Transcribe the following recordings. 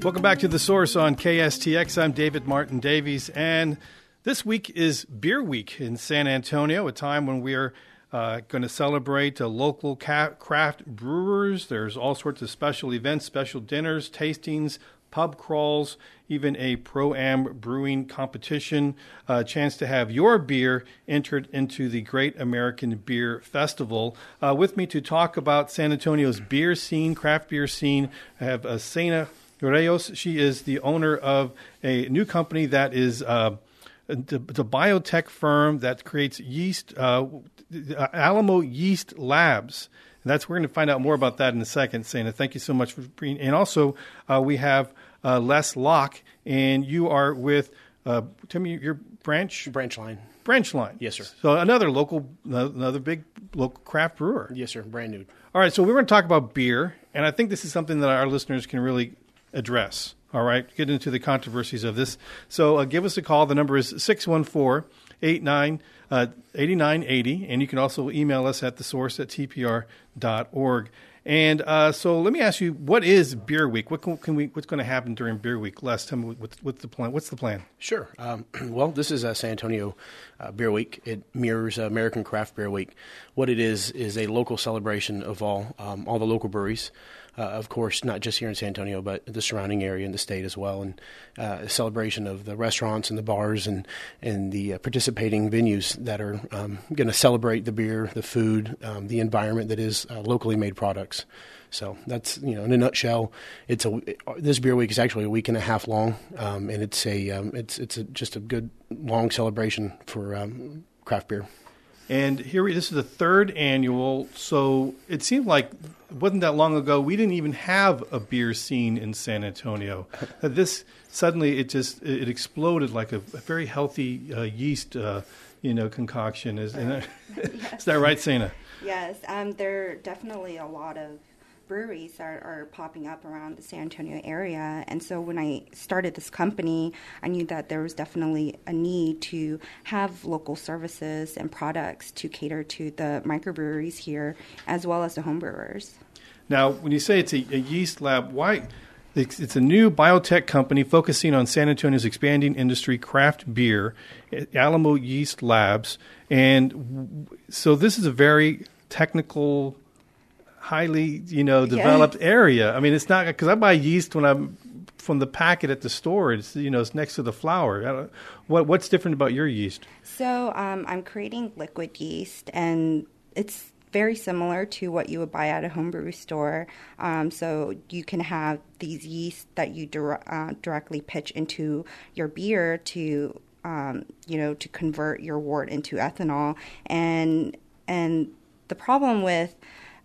Welcome back to The Source on KSTX. I'm David Martin Davies, and this week is Beer Week in San Antonio, a time when we are going to celebrate local craft brewers. There's all sorts of special events, special dinners, tastings, pub crawls, even a Pro-Am brewing competition, a chance to have your beer entered into the Great American Beer Festival. With me to talk about San Antonio's beer scene, craft beer scene, I have Sena Reyes. She is the owner of a new company that is the biotech firm that creates yeast, Alamo Yeast Labs. And we're going to find out more about that in a second, Sena. Thank you so much for being. And also, we have Les Locke, and you are with, tell me your Branchline. Branchline. Yes, sir. So another big local craft brewer. Yes, sir. Brand new. All right, so we're going to talk about beer, and I think this is something that our listeners can really address. All right, get into the controversies of this. So give us a call. The number is 614-8980, and you can also email us at thesource@tpr.org. And so let me ask you, what is Beer Week? What's going to happen during Beer Week? Les, tell me what's the plan. What's the plan? Sure. Well, this is San Antonio Beer Week. It mirrors American Craft Beer Week. What it is a local celebration of all the local breweries. Of course, not just here in San Antonio, but the surrounding area in the state as well, and a celebration of the restaurants and the bars and the participating venues that are going to celebrate the beer, the food, the environment that is locally made products. So that's, in a nutshell, this Beer Week is actually a week and a half long, and it's just a good long celebration for craft beer. And this is the third annual, so it seemed like it wasn't that long ago we didn't even have a beer scene in San Antonio. This suddenly it exploded like a very healthy yeast concoction. Is that right, Sena? Yes, there are definitely a lot of breweries are popping up around the San Antonio area. And so when I started this company, I knew that there was definitely a need to have local services and products to cater to the microbreweries here, as well as the home brewers. Now, when you say it's a yeast lab, why? It's a new biotech company focusing on San Antonio's expanding industry, craft beer, Alamo Yeast Labs. And so this is a very technical, highly, developed area. I mean, it's not, because I buy yeast when I'm from the packet at the store. It's, it's next to the flour. What's different about your yeast? So I'm creating liquid yeast, and it's very similar to what you would buy at a homebrew store. So you can have these yeast that you directly pitch into your beer to, to convert your wort into ethanol. And the problem with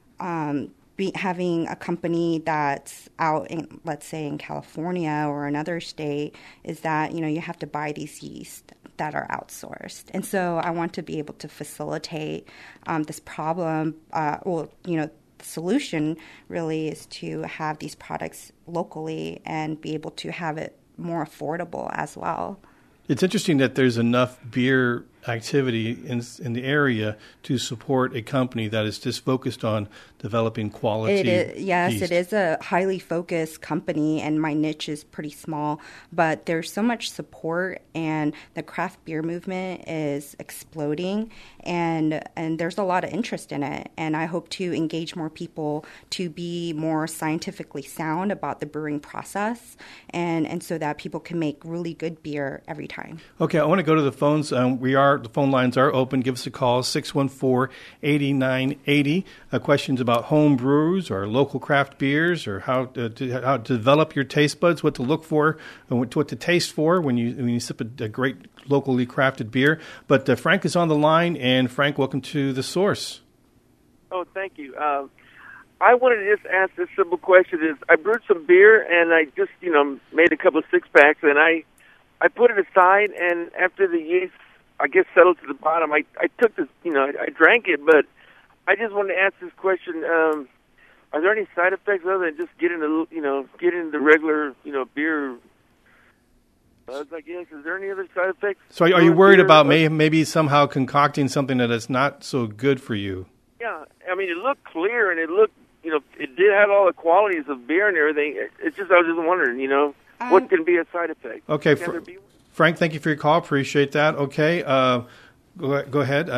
having a company that's out in, let's say, in California or another state, is that, you have to buy these yeast that are outsourced. And so I want to be able to facilitate this problem. The solution really is to have these products locally and be able to have it more affordable as well. It's interesting that there's enough beer activity in the area to support a company that is just focused on developing quality yeast. It is a highly focused company, and my niche is pretty small, but there's so much support, and the craft beer movement is exploding, and there's a lot of interest in it, and I hope to engage more people to be more scientifically sound about the brewing process, and so that people can make really good beer every time. Okay, I want to go to the phones. The phone lines are open. Give us a call, 614-8980. Questions about home brews or local craft beers, or how to develop your taste buds, what to look for, and what to taste for when you sip a great locally crafted beer. But Frank is on the line, and Frank, welcome to The Source. Oh, thank you. I wanted to just ask this simple question: I brewed some beer, and I just made a couple of six-packs, and I put it aside, and after the yeast, I guess, settled to the bottom, I took this, I drank it, but I just wanted to ask this question: are there any side effects other than just getting the regular, beer? I guess, is there any other side effects? So are you worried about maybe somehow concocting something that is not so good for you? Yeah, I mean, it looked clear, and it looked, it did had all the qualities of beer and everything. It's just, I was just wondering, what can be a side effect? Okay, Frank, thank you for your call. Appreciate that. Okay, go ahead.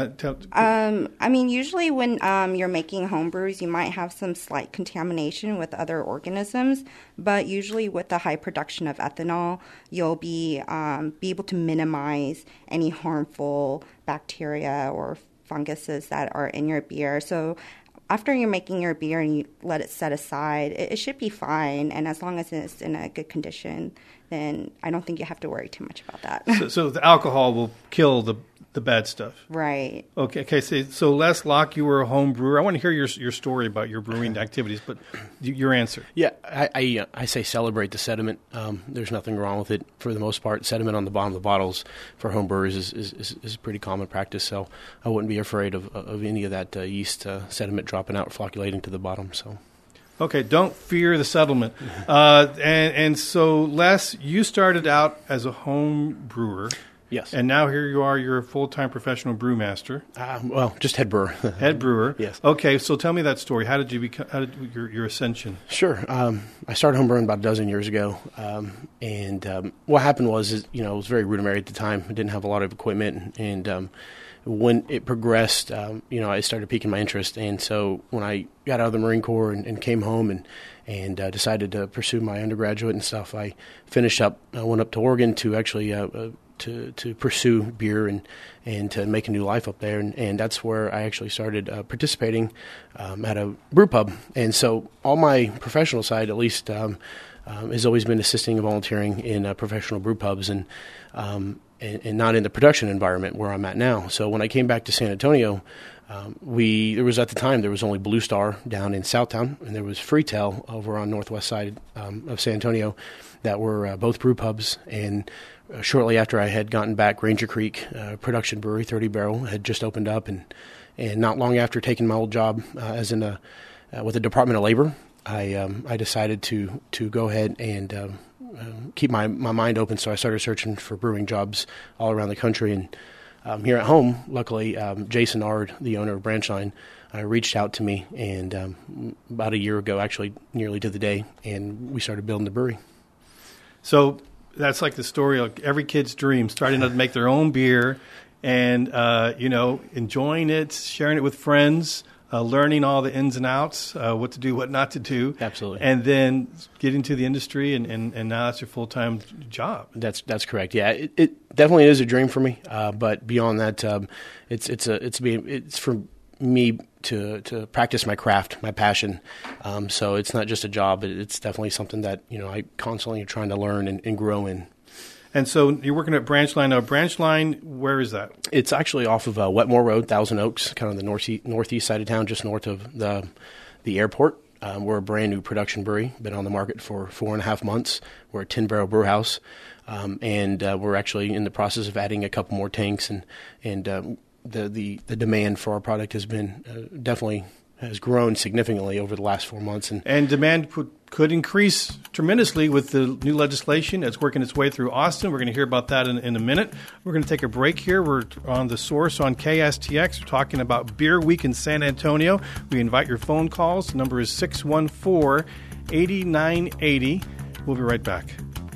Usually when you're making home brews, you might have some slight contamination with other organisms, but usually with the high production of ethanol, you'll be able to minimize any harmful bacteria or funguses that are in your beer. So after you're making your beer and you let it set aside, it should be fine. And as long as it's in a good condition, then I don't think you have to worry too much about that. So the alcohol will kill the bad stuff. Right. Okay. So Les Locke, you were a home brewer. I want to hear your story about your brewing activities, but your answer. Yeah, I say celebrate the sediment. There's nothing wrong with it for the most part. Sediment on the bottom of the bottles for home brewers is pretty common practice. So I wouldn't be afraid of any of that yeast sediment dropping out or flocculating to the bottom. So. Okay, don't fear the settlement. And so, Les, you started out as a home brewer. Yes. And now here you are, you're a full-time professional brewmaster. Well, just head brewer. Head brewer. Yes. Okay, so tell me that story. How did you become, your ascension? Sure. I started homebrewing about a dozen years ago. And what happened was, it was very rudimentary at the time. I didn't have a lot of equipment. And when it progressed, I started piquing my interest. And so when I got out of the Marine Corps and came home and decided to pursue my undergraduate and stuff, I finished up. I went up to Oregon to actually to pursue beer and to make a new life up there. And that's where I actually started participating at a brew pub. And so all my professional side, at least, has always been assisting and volunteering in professional brew pubs and not in the production environment where I'm at now. So when I came back to San Antonio, there was only Blue Star down in Southtown, and there was Freetail over on northwest side of San Antonio that were both brew pubs. And shortly after I had gotten back, Ranger Creek production brewery, 30 Barrel, had just opened up, and not long after taking my old job with the Department of Labor, I decided to go ahead and keep my mind open. So I started searching for brewing jobs all around the country, and here at home, luckily, Jason Ard, the owner of Branchline, reached out to me, and about a year ago, actually nearly to the day, and we started building the brewery. So that's like the story of every kid's dream, starting to make their own beer and, enjoying it, sharing it with friends, learning all the ins and outs, what to do, what not to do. Absolutely. And then getting to the industry, and now that's your full-time job. That's correct. Yeah, it definitely is a dream for me. But beyond that, it's for me to practice my craft, my passion. So it's not just a job. It's definitely something that I constantly are trying to learn and grow in. And so you're working at Branchline. Now, Branchline, where is that? It's actually off of Wetmore Road, Thousand Oaks, kind of the northeast side of town, just north of the airport. We're a brand new production brewery, been on the market for 4.5 months. We're a 10-barrel brew house, and we're actually in the process of adding a couple more tanks. And the demand for our product has been definitely has grown significantly over the last 4 months. And demand could increase tremendously with the new legislation that's working its way through Austin. We're going to hear about that in a minute. We're going to take a break here. We're on The Source on KSTX. We're talking about Beer Week in San Antonio. We invite your phone calls. The number is 614-8980. We'll be right back.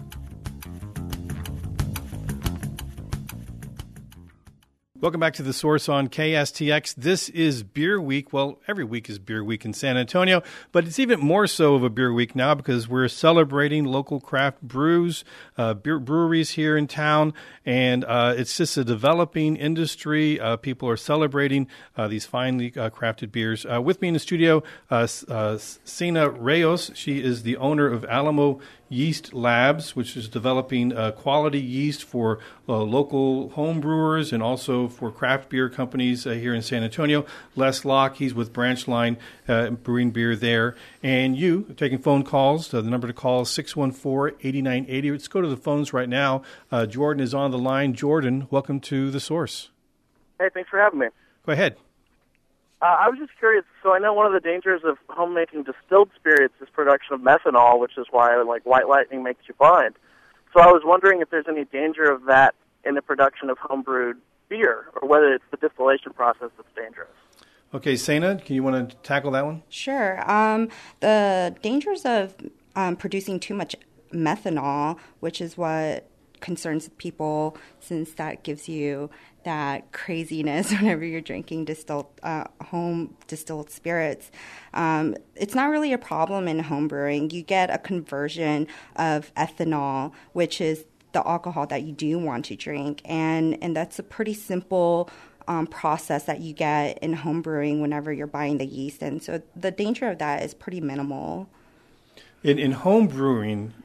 Welcome back to The Source on KSTX. This is Beer Week. Well, every week is Beer Week in San Antonio, but it's even more so of a Beer Week now because we're celebrating local craft breweries here in town, and it's just a developing industry. People are celebrating these finely crafted beers. With me in the studio, Sina Reyes. She is the owner of Alamo Yeast Labs, which is developing quality yeast for local home brewers and also for craft beer companies here in San Antonio. Les Locke, he's with Branchline brewing beer there. And you, taking phone calls. The number to call is 614-8980. Let's go to the phones right now. Jordan is on the line. Jordan, welcome to The Source. Hey, thanks for having me. Go ahead. I was just curious. So I know one of the dangers of homemaking distilled spirits is production of methanol, which is why white lightning makes you blind. So I was wondering if there's any danger of that in the production of homebrewed beer, or whether it's the distillation process that's dangerous. Okay, Sana, can you want to tackle that one? Sure. The dangers of producing too much methanol, which is what concerns people, since that gives you that craziness whenever you're drinking home distilled spirits. It's not really a problem in home brewing. You get a conversion of ethanol, which is the alcohol that you do want to drink, and that's a pretty simple process that you get in home brewing whenever you're buying the yeast, and so the danger of that is pretty minimal. In home brewing,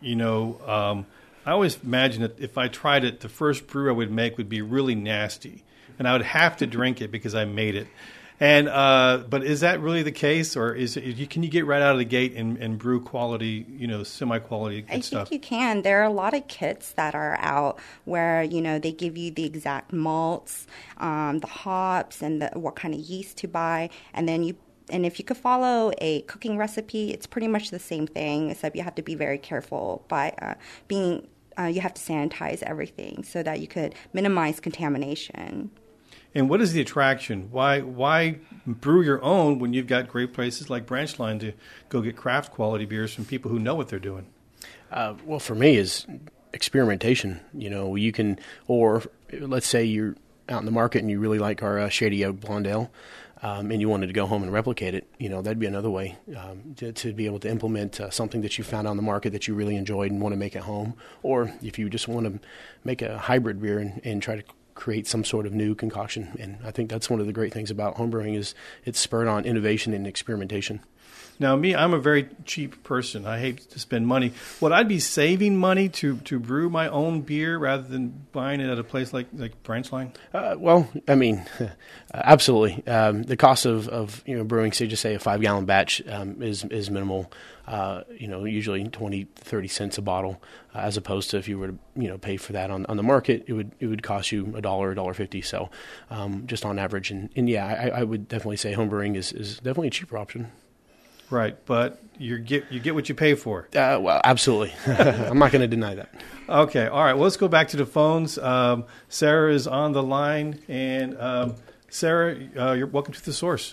I always imagine that if I tried it, the first brew I would make would be really nasty, and I would have to drink it because I made it. And but is that really the case, or can you get right out of the gate and brew quality, semi-quality good stuff? I think you can. There are a lot of kits that are out where they give you the exact malts, the hops, and what kind of yeast to buy, and then if you could follow a cooking recipe, it's pretty much the same thing, except you have to be very careful by you have to sanitize everything so that you could minimize contamination. And what is the attraction? Why brew your own when you've got great places like Branchline to go get craft quality beers from people who know what they're doing? Well, for me, is experimentation. You can, or let's say you're out in the market and you really like our Shady Oak Blonde Ale, and you wanted to go home and replicate it, that'd be another way to be able to implement something that you found on the market that you really enjoyed and want to make at home. Or if you just want to make a hybrid beer and try to create some sort of new concoction. And I think that's one of the great things about homebrewing is it's spurred on innovation and experimentation. Now, I'm a very cheap person. I hate to spend money. Would I be saving money to brew my own beer rather than buying it at a place like Branchline? Well, I mean, absolutely. The cost of brewing, say a 5-gallon batch is minimal. Usually 20, 30 cents a bottle, as opposed to if you were to pay for that on the market, it would cost you $1, $1.50. So just on average, and yeah, I would definitely say homebrewing is definitely a cheaper option. Right, but you get what you pay for. Well, absolutely. I'm not going to deny that. Okay, all right. Well, let's go back to the phones. Sarah is on the line, and Sarah, you're welcome to The Source.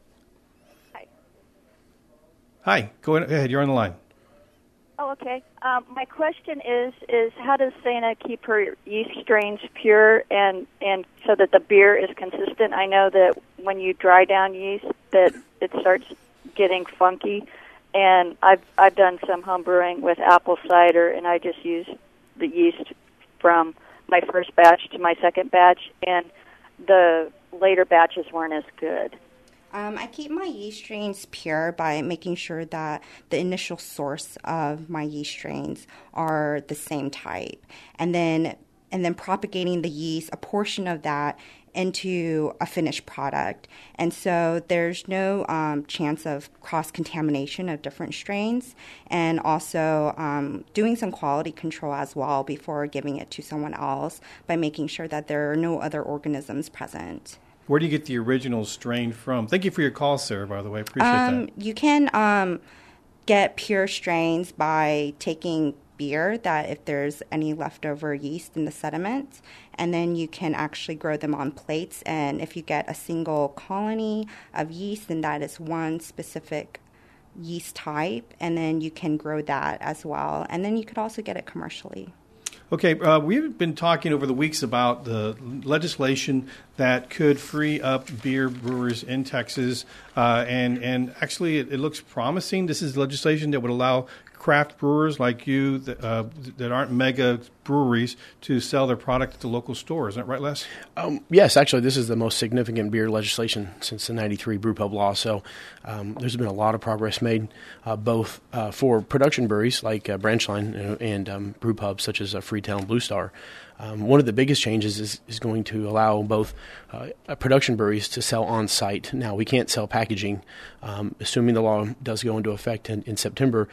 Hi, go ahead. You're on the line. Oh, okay. My question is how does Sana keep her yeast strains pure and so that the beer is consistent? I know that when you dry down yeast, that it starts getting funky, and I've done some home brewing with apple cider, and I just use the yeast from my first batch to my second batch, and the later batches weren't as good. I keep my yeast strains pure by making sure that the initial source of my yeast strains are the same type, and then propagating the yeast, a portion of that, into a finished product. And so there's no chance of cross-contamination of different strains, and also doing some quality control as well before giving it to someone else by making sure that there are no other organisms present. Where do you get the original strain from? Thank you for your call, Sarah, by the way. Appreciate that. You can get pure strains by taking beer, that if there's any leftover yeast in the sediment, and then you can actually grow them on plates. And if you get a single colony of yeast, then that is one specific yeast type, and then you can grow that as well. And then you could also get it commercially. Okay, we've been talking over the weeks about the legislation that could free up beer brewers in Texas, and actually it looks promising. This is legislation that would allow craft brewers like you that aren't mega breweries to sell their product at the local store. Isn't that right, Les? Yes, actually, this is the most significant beer legislation since the 93 brewpub law. So there's been a lot of progress made, both for production breweries like Branchline and brewpubs such as Freetown Blue Star. One of the biggest changes is going to allow both production breweries to sell on-site. Now, we can't sell packaging, assuming the law does go into effect in September.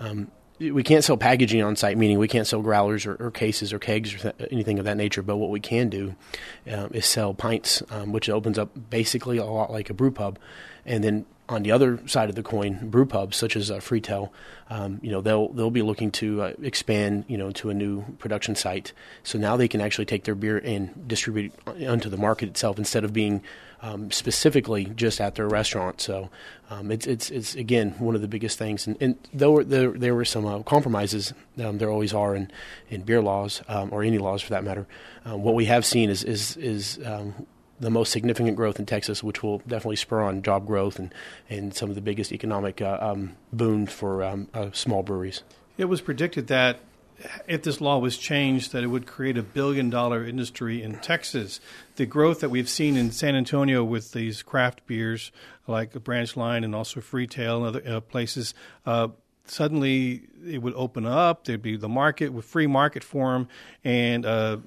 We can't sell packaging on site, meaning we can't sell growlers or cases or kegs or anything of that nature. But what we can do is sell pints, which opens up basically a lot like a brew pub. And then On the other side of the coin, brew pubs such as Freetail, they'll be looking to expand, to a new production site. So now they can actually take their beer and distribute it onto the market itself instead of being specifically just at their restaurant. So it's again one of the biggest things. And though there were some compromises, there always are in beer laws or any laws for that matter. What we have seen is the most significant growth in Texas, which will definitely spur on job growth and some of the biggest economic boon for small breweries. It was predicted that if this law was changed, that it would create $1 billion industry in Texas. The growth that we've seen in San Antonio with these craft beers like Branch Line and also Freetail and other places, suddenly it would open up. There'd be the market with free market for them, and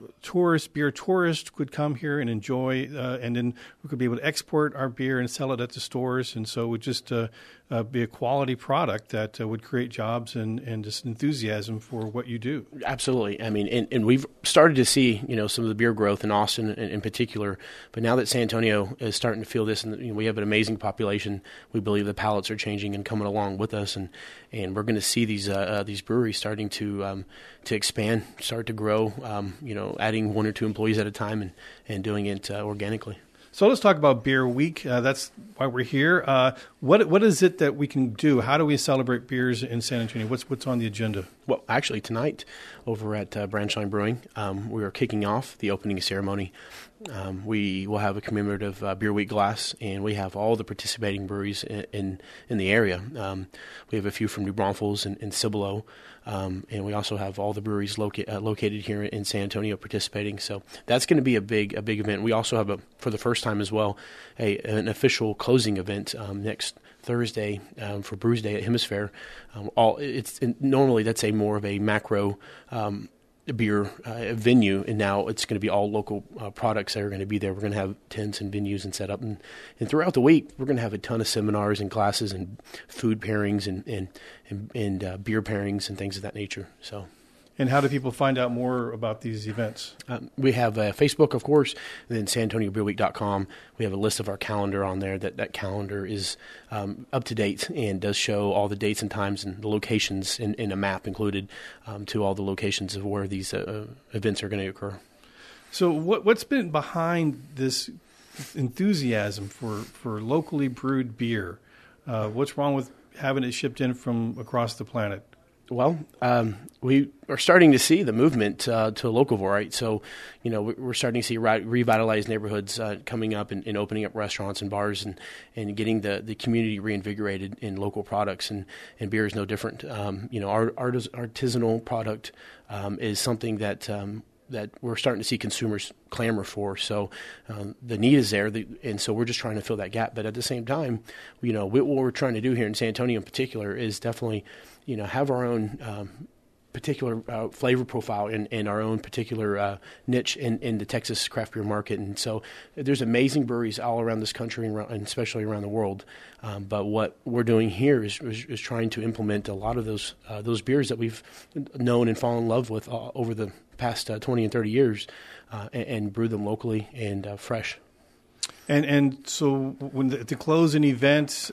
beer tourists could come here and enjoy, and then we could be able to export our beer and sell it at the stores. And so it would just be a quality product that would create jobs and just enthusiasm for what you do. Absolutely. I mean, and we've started to see, some of the beer growth in Austin in particular. But now that San Antonio is starting to feel this, and we have an amazing population, we believe the palates are changing and coming along with us, and we're going to see these breweries starting to expand, start to grow. Adding 1 or 2 employees at a time and doing it organically. So let's talk about Beer Week. That's why we're here. What is it that we can do? How do we celebrate beers in San Antonio? What's on the agenda? Well, actually, tonight over at Branch Line Brewing, we are kicking off the opening ceremony. We will have a commemorative Beer Week glass, and we have all the participating breweries in the area. We have a few from New Braunfels and Cibolo, and we also have all the breweries located here in San Antonio participating. So that's going to be a big event. We also have, for the first time as well, an official closing event next Thursday for Brews Day at Hemisphere. Normally that's more of a macro beer venue, and now it's going to be all local products that are going to be there. We're going to have tents and venues and set up, and throughout the week we're going to have a ton of seminars and classes and food pairings and beer pairings and things of that nature. So. And how do people find out more about these events? We have Facebook, of course, and then SanAntonioBeerWeek.com. We have a list of our calendar on there. That calendar is up to date and does show all the dates and times and the locations in a map included to all the locations of where these events are going to occur. So what's been behind this enthusiasm for locally brewed beer? What's wrong with having it shipped in from across the planet? Well, we are starting to see the movement to locavore, right? So, we're starting to see revitalized neighborhoods coming up and opening up restaurants and bars and getting the community reinvigorated in local products. And beer is no different. Our artisanal product is something that we're starting to see consumers clamor for. So the need is there, and so we're just trying to fill that gap. But at the same time, what we're trying to do here in San Antonio in particular is definitely have our own particular flavor profile and our own particular niche in the Texas craft beer market. And so there's amazing breweries all around this country and especially around the world. But what we're doing here is trying to implement a lot of those beers that we've known and fallen in love with over the past 20 and 30 years and brew them locally and fresh. And so to close an event,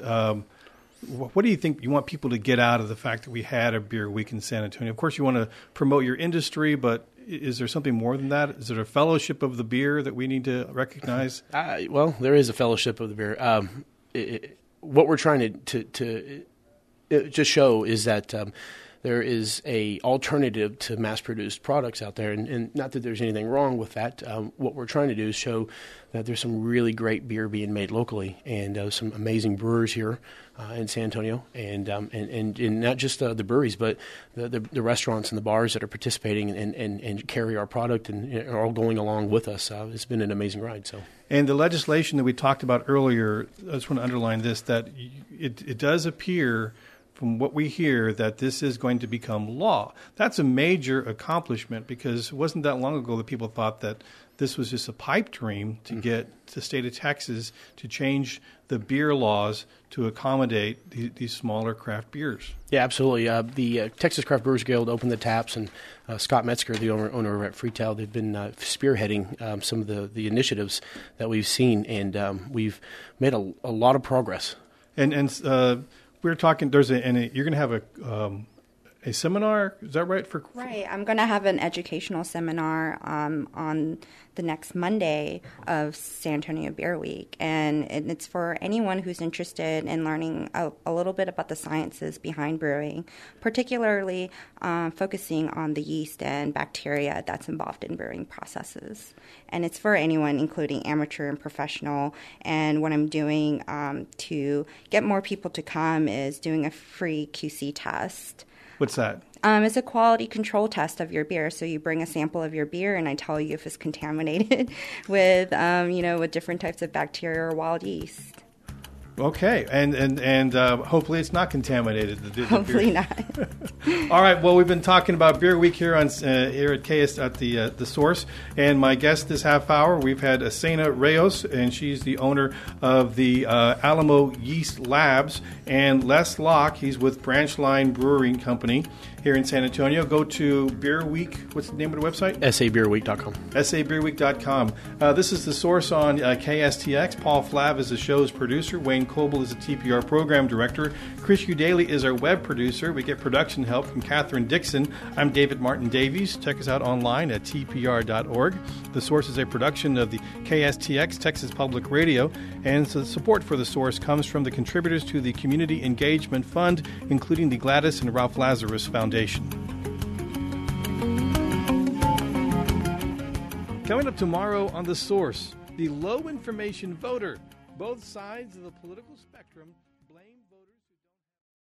what do you think you want people to get out of the fact that we had a Beer Week in San Antonio? Of course, you want to promote your industry, but is there something more than that? Is there a fellowship of the beer that we need to recognize? Well, there is a fellowship of the beer. What we're trying to just show is that there is a alternative to mass-produced products out there, and not that there's anything wrong with that. What we're trying to do is show that there's some really great beer being made locally, and some amazing brewers here in San Antonio, and not just the breweries, but the restaurants and the bars that are participating and carry our product and are all going along with us. It's been an amazing ride. So. And the legislation that we talked about earlier, I just want to underline this, that it does appear from what we hear that this is going to become law. That's a major accomplishment, because it wasn't that long ago that people thought that this was just a pipe dream to get the state of Texas to change the beer laws to accommodate these smaller craft beers. Yeah, absolutely. The Texas Craft Brewers Guild opened the taps, and Scott Metzger, the owner at Freetail, they've been spearheading some of the initiatives that we've seen, and we've made a lot of progress. And we're talking. You're going to have a seminar. Is that right? Right. I'm going to have an educational seminar on the next Monday of San Antonio Beer Week, and it's for anyone who's interested in learning a little bit about the sciences behind brewing, particularly focusing on the yeast and bacteria that's involved in brewing processes. And it's for anyone, including amateur and professional. And what I'm doing to get more people to come is doing a free QC test. What's that? It's a quality control test of your beer. So you bring a sample of your beer, and I tell you if it's contaminated with, with different types of bacteria or wild yeast. Okay, and hopefully it's not contaminated. Hopefully not. All right. Well, we've been talking about Beer Week here at KS at the Source, and my guest this half hour we've had Asena Reyes, and she's the owner of the Alamo Yeast Labs, and Les Locke. He's with Branch Line Brewing Company here in San Antonio. Go to Beer Week. What's the name of the website? sabeerweek.com. sabeerweek.com. This is the Source on KSTX. Paul Flav is the show's producer. Wayne Coble is the TPR program director. Chris Udaly is our web producer. We get production help from Catherine Dixon. I'm David Martin Davies. Check us out online at tpr.org. The Source is a production of the KSTX, Texas Public Radio, and so the support for the Source comes from the contributors to the Community Engagement Fund, including the Gladys and Ralph Lazarus Foundation. Coming up tomorrow on The Source, the low information voter. Both sides of the political spectrum